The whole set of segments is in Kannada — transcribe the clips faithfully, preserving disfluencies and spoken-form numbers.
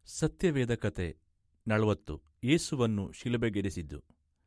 ಸತ್ಯವೇದ ಕತೆ ನಲವತ್ತು. ಯೇಸುವನ್ನು ಶಿಲುಬೆಗೇರಿಸಿದ್ದು.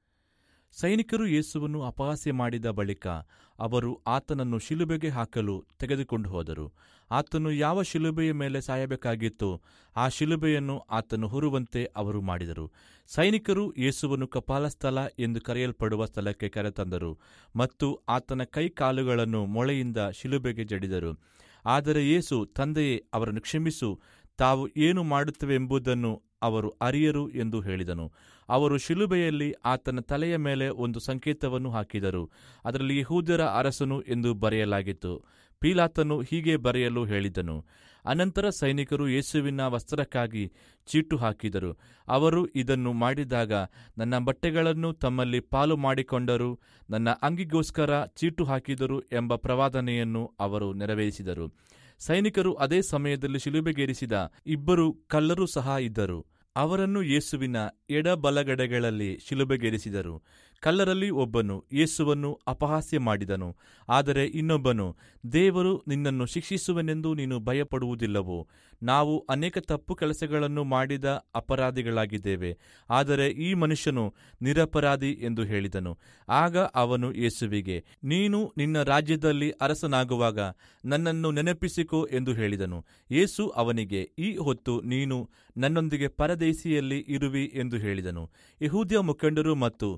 ಸೈನಿಕರು ಯೇಸುವನ್ನು ಅಪಹಾಸ್ಯ ಮಾಡಿದ ಬಳಿಕ ಅವರು ಆತನನ್ನು ಶಿಲುಬೆಗೆ ಹಾಕಲು ತೆಗೆದುಕೊಂಡು ಹೋದರು. ಆತನು ಯಾವ ಶಿಲುಬೆಯ ಮೇಲೆ ಸಾಯಬೇಕಾಗಿತ್ತೋ ಆ ಶಿಲುಬೆಯನ್ನು ಆತನು ಹೊರುವಂತೆ ಅವರು ಮಾಡಿದರು. ಸೈನಿಕರು ಯೇಸುವನ್ನು ಕಪಾಲಸ್ಥಲ ಎಂದು ಕರೆಯಲ್ಪಡುವ ಸ್ಥಳಕ್ಕೆ ಕರೆತಂದರು ಮತ್ತು ಆತನ ಕೈ ಕಾಲುಗಳನ್ನು ಮೊಳೆಯಿಂದ ಶಿಲುಬೆಗೆ ಜಡಿದರು. ಆದರೆ ಯೇಸು, ತಂದೆಯೇ, ಅವರನ್ನು ಕ್ಷಮಿಸು, ತಾವು ಏನು ಮಾಡುತ್ತವೆಂಬುದನ್ನು ಅವರು ಅರಿಯರು ಎಂದು ಹೇಳಿದನು. ಅವರು ಶಿಲುಬೆಯಲ್ಲಿ ಆತನ ತಲೆಯ ಮೇಲೆ ಒಂದು ಸಂಕೇತವನ್ನು ಹಾಕಿದರು. ಅದರಲ್ಲಿ ಯೆಹೂದ್ಯರ ಅರಸನು ಎಂದು ಬರೆಯಲಾಗಿತ್ತು. ಪೀಲಾತನು ಹೀಗೆ ಬರೆಯಲು ಹೇಳಿದನು. ಅನಂತರ ಸೈನಿಕರು ಯೇಸುವಿನ ವಸ್ತ್ರಕ್ಕಾಗಿ ಚೀಟು ಹಾಕಿದರು. ಅವರು ಇದನ್ನು ಮಾಡಿದಾಗ ನನ್ನ ಬಟ್ಟೆಗಳನ್ನು ತಮ್ಮಲ್ಲಿ ಪಾಲು ಮಾಡಿಕೊಂಡರು, ನನ್ನ ಅಂಗಿಗೋಸ್ಕರ ಚೀಟು ಹಾಕಿದರು ಎಂಬ ಪ್ರವಾದನೆಯನ್ನು ಅವರು ನೆರವೇರಿಸಿದರು. ಸೈನಿಕರು ಅದೇ ಸಮಯದಲ್ಲಿ ಶಿಲುಬೆಗೇರಿಸಿದ ಇಬ್ಬರು ಕಳ್ಳರು ಸಹ ಇದ್ದರು. ಅವರನ್ನು ಯೇಸುವಿನ ಎಡಬಲಗಡೆಗಳಲ್ಲಿ ಶಿಲುಬೆಗೇರಿಸಿದರು. ಕಳ್ಳರಲ್ಲಿ ಒಬ್ಬನು ಯೇಸುವನ್ನು ಅಪಹಾಸ್ಯ ಮಾಡಿದನು. ಆದರೆ ಇನ್ನೊಬ್ಬನು, ದೇವರು ನಿನ್ನನ್ನು ಶಿಕ್ಷಿಸುವನೆಂದು ನೀನು ಭಯಪಡುವುದಿಲ್ಲವೋ? ನಾವು ಅನೇಕ ತಪ್ಪು ಕೆಲಸಗಳನ್ನು ಮಾಡಿದ ಅಪರಾಧಿಗಳಾಗಿದ್ದೇವೆ, ಆದರೆ ಈ ಮನುಷ್ಯನು ನಿರಪರಾಧಿ ಎಂದು ಹೇಳಿದನು. ಆಗ ಅವನು ಯೇಸುವಿಗೆ, ನೀನು ನಿನ್ನ ರಾಜ್ಯದಲ್ಲಿ ಅರಸನಾಗುವಾಗ ನನ್ನನ್ನು ನೆನಪಿಸಿಕೋ ಎಂದು ಹೇಳಿದನು. ಯೇಸು ಅವನಿಗೆ, ಈ ಹೊತ್ತು ನೀನು ನನ್ನೊಂದಿಗೆ ಪರದೇಶಿಯಲ್ಲಿ ಇರುವಿ ಎಂದು ಹೇಳಿದನು. ಯೆಹೂದ್ಯ ಮುಖಂಡರು ಮತ್ತು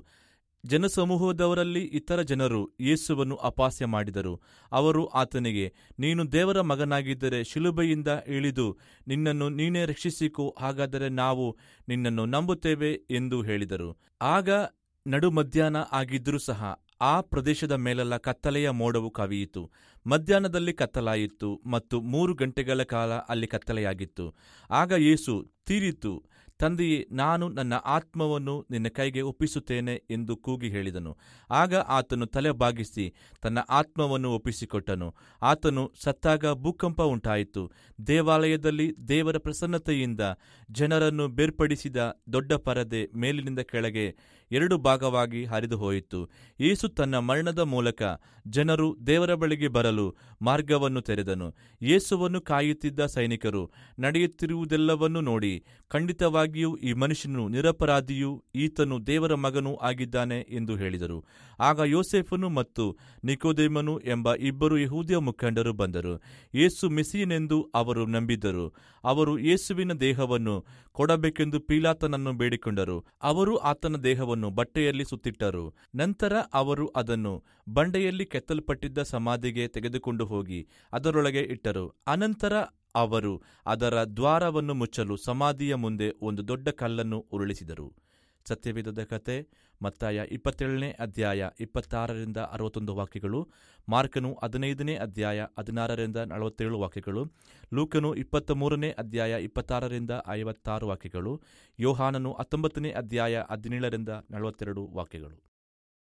ಜನಸಮೂಹದವರಲ್ಲಿ ಇತರ ಜನರು ಯೇಸುವನ್ನು ಅಪಹಾಸ್ಯ ಮಾಡಿದರು. ಅವರು ಆತನಿಗೆ, ನೀನು ದೇವರ ಮಗನಾಗಿದ್ದರೆ ಶಿಲುಬೆಯಿಂದ ಇಳಿದು ನಿನ್ನನ್ನು ನೀನೇ ರಕ್ಷಿಸಿಕೋ, ಹಾಗಾದರೆ ನಾವು ನಿನ್ನನ್ನು ನಂಬುತ್ತೇವೆ ಎಂದು ಹೇಳಿದರು. ಆಗ ನಡು ಮಧ್ಯಾಹ್ನ ಆಗಿದ್ದರೂ ಸಹ ಆ ಪ್ರದೇಶದ ಮೇಲೆಲ್ಲ ಕತ್ತಲೆಯ ಮೋಡವು ಕವಿಯಿತು. ಮಧ್ಯಾಹ್ನದಲ್ಲಿ ಕತ್ತಲಾಯಿತು ಮತ್ತು ಮೂರು ಗಂಟೆಗಳ ಕಾಲ ಅಲ್ಲಿ ಕತ್ತಲೆಯಾಗಿತ್ತು. ಆಗ ಯೇಸು, ತೀರಿತು, ತಂದೆಯೇ, ನಾನು ನನ್ನ ಆತ್ಮವನ್ನು ನಿನ್ನ ಕೈಗೆ ಒಪ್ಪಿಸುತ್ತೇನೆ ಎಂದು ಕೂಗಿ ಹೇಳಿದನು. ಆಗ ಆತನು ತಲೆ ಬಾಗಿಸಿ ತನ್ನ ಆತ್ಮವನ್ನು ಒಪ್ಪಿಸಿಕೊಟ್ಟನು. ಆತನು ಸತ್ತಾಗ ಭೂಕಂಪ ಉಂಟಾಯಿತು. ದೇವಾಲಯದಲ್ಲಿ ದೇವರ ಪ್ರಸನ್ನತೆಯಿಂದ ಜನರನ್ನು ಬೇರ್ಪಡಿಸಿದ ದೊಡ್ಡ ಪರದೆ ಮೇಲಿನಿಂದ ಕೆಳಗೆ ಎರಡು ಭಾಗವಾಗಿ ಹರಿದು ಹೋಯಿತು. ಯೇಸು ತನ್ನ ಮರಣದ ಮೂಲಕ ಜನರು ದೇವರ ಬಳಿಗೆ ಬರಲು ಮಾರ್ಗವನ್ನು ತೆರೆದನು. ಯೇಸುವನ್ನು ಕಾಯುತ್ತಿದ್ದ ಸೈನಿಕರು ನಡೆಯುತ್ತಿರುವುದೆಲ್ಲವನ್ನೂ ನೋಡಿ, ಖಂಡಿತವಾಗಿಯೂ ಈ ಮನುಷ್ಯನು ನಿರಪರಾಧಿಯೂ ಈತನು ದೇವರ ಮಗನೂ ಆಗಿದ್ದಾನೆ ಎಂದು ಹೇಳಿದರು. ಆಗ ಯೋಸೇಫನು ಮತ್ತು ನಿಕೋದೇಮನು ಎಂಬ ಇಬ್ಬರು ಯೆಹೂದ್ಯ ಮುಖಂಡರು ಬಂದರು. ಯೇಸು ಮೆಸ್ಸೀಯನೆಂದು ಅವರು ನಂಬಿದ್ದರು. ಅವರು ಯೇಸುವಿನ ದೇಹವನ್ನು ಕೊಡಬೇಕೆಂದು ಪೀಲಾತನನ್ನು ಬೇಡಿಕೊಂಡರು. ಅವರು ಆತನ ದೇಹವನ್ನು ಬಟ್ಟೆಯಲ್ಲಿ ಸುತ್ತಿಟ್ಟರು. ನಂತರ ಅವರು ಅದನ್ನು ಬಂಡೆಯಲ್ಲಿ ಕೆತ್ತಲ್ಪಟ್ಟಿದ್ದ ಸಮಾಧಿಗೆ ತೆಗೆದುಕೊಂಡು ಹೋಗಿ ಅದರೊಳಗೆ ಇಟ್ಟರು. ಅನಂತರ ಅವರು ಅದರ ದ್ವಾರವನ್ನು ಮುಚ್ಚಲು ಸಮಾಧಿಯ ಮುಂದೆ ಒಂದು ದೊಡ್ಡ ಕಲ್ಲನ್ನು ಉರುಳಿಸಿದರು. ಸತ್ಯವೇದದ ಕತೆ ಮತ್ತಾಯ ಇಪ್ಪತ್ತೇಳನೇ ಅಧ್ಯಾಯ ಇಪ್ಪತ್ತಾರರಿಂದ ಅರವತ್ತೊಂದು ವಾಕ್ಯಗಳು, ಮಾರ್ಕನು ಹದಿನೈದನೇ ಅಧ್ಯಾಯ ಹದಿನಾರರಿಂದ ನಲವತ್ತೇಳು ವಾಕ್ಯಗಳು, ಲೂಕನು ಇಪ್ಪತ್ತ ಮೂರನೇ ಅಧ್ಯಾಯ ಇಪ್ಪತ್ತಾರರಿಂದ ಐವತ್ತಾರು ವಾಕ್ಯಗಳು, ಯೋಹಾನನು ಹತ್ತೊಂಬತ್ತನೇ ಅಧ್ಯಾಯ ಹದಿನೇಳರಿಂದ ನಲವತ್ತೆರಡು ವಾಕ್ಯಗಳು.